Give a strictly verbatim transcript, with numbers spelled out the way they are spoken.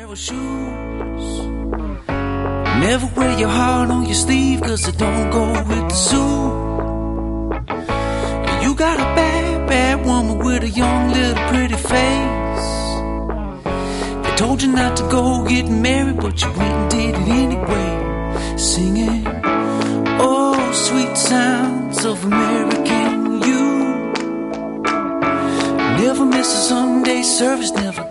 narrow shoes. Never wear your heart on your sleeve, cause it don't go with the suit. You got a bad, bad woman with a young little pretty face. They told you not to go get married, but you went and did it anyway. Singing, oh, sweet sounds of American you. Never miss a Sunday service, never